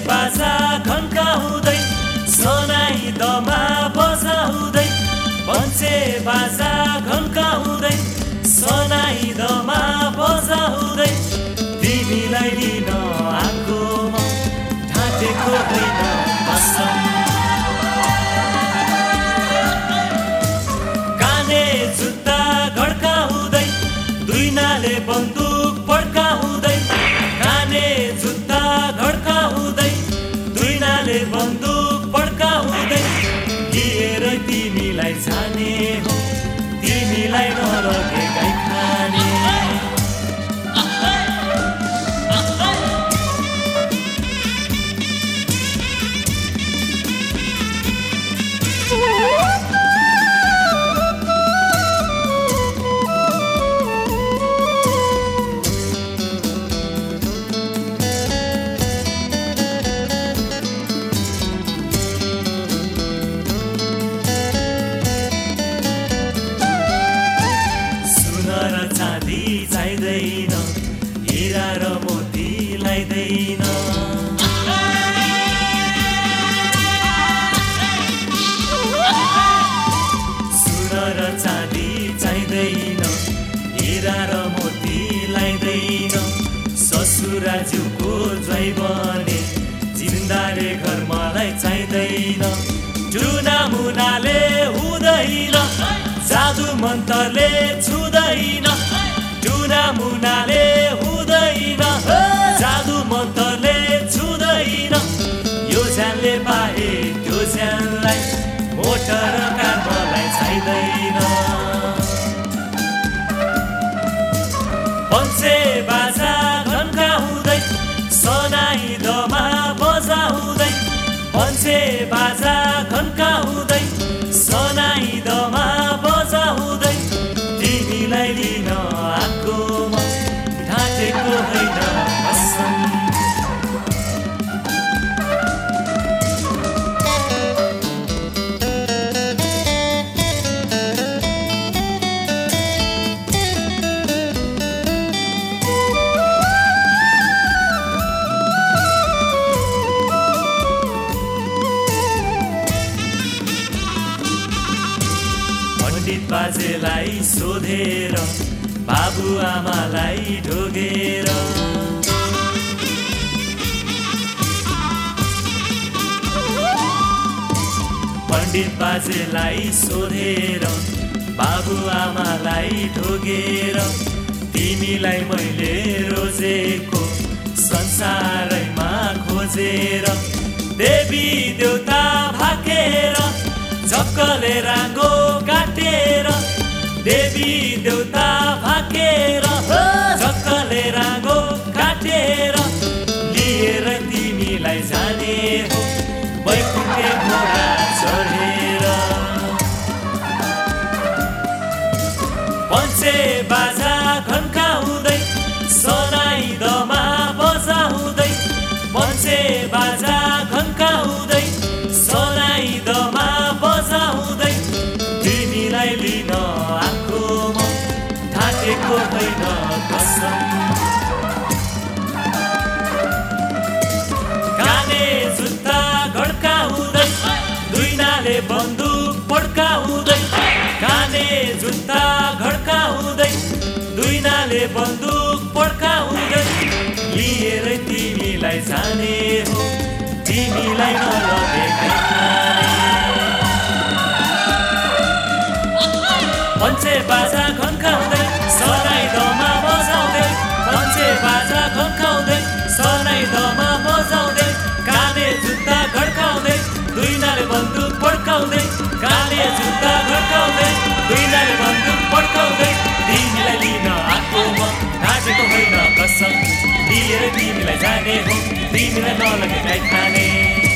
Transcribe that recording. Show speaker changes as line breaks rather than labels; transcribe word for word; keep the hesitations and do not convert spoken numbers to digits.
बाजा घन्काउँदै सनाई दमा बजाउँदै पञ्चे बाजा घन्काउँदै सनाई दमा बजाउँदै तिमीलाई लिन आँखोमा ढाँटेको होइन कसम काने जुत्ता घड्काउँदै दुई नाले बन्दुक पड्काउँदै काने जुत्ता घड्काउँदै दुई नाले बन्दुक पड्काउँदै लिएर तिमीलाई जाने हो तिमीलाई नलगेकै खाने चाहिँदैन हिरा र मोती लाइदैन सुन र चाँदी चाहिँदैन हिरा र मोती लाइदैन ससुराज्यूको ज्वाइँ बने जिन्दारे घर मलाई चाहिँदैन जुना मुनाले हुँदैन जादु मन्त्रले छुँदैन जुना मुनाले हुँदैन जादु मन्त्रले छुँदैन यो ज्यानले पाए त्यो ज्यानलाई मोटर कार मलाई चाहिँदैन पञ्चे बाजा घन्काउँदै सनाई दमा बजाउँदै पञ्चे बाजा घन्काउँदै सनाई दमा बजाउँदै तिमीलाई लिन आँखोमा ढाँटेको होइन कसम पण्डित बाजेलाई सोधेर बाबुआमालाई ढोगेर पण्डित बाजेलाई सोधेर बाबुआमालाई ढोगेर तिमीलाई मैले रोजेको संसारैमा खोजेर देवी देउता भाकेर झक्कले राङ्गो काटेर देवी देउता भाकेर झक्कले राङ्गो काटेर लिएर तिमीलाई जाने हो बैकुण्ठे घोडा चढेर पञ्चे बाजा घन्काउँदै सनाई दमा बजाउँदै पञ्चे बाजा घन्काउँदै सनाई दमा बजाउँदै तिमीलाई लिन आँखोमा ढाँटेको होइन कसम काने जुत्ता घड्काउँदै दुई नाले बन्दुक पड्काउँदै काने जुत्ता घड्काउँदै दुई नाले बन्दुक पड्काउँदै लिएर तिमीलाई जाने हो तिमीलाई नलगेकै खाने पञ्चे बाजा घन्काउँदै सनाई दमा बजाउँदै पञ्चे बाजा घन्काउँदै सनाई दमा बजाउँदै काने जुत्ता घड्काउँदै दुई नाले बन्दुक पड्काउँदै काने जुत्ता घड्काउँदै दुई नाले बन्दुक पड्काउँदै तिमीलाई लिन आँखोमा ढाँटेको होइन कसम लिएर तिमीलाई जाने हो तिमीलाई नलगेकै खाने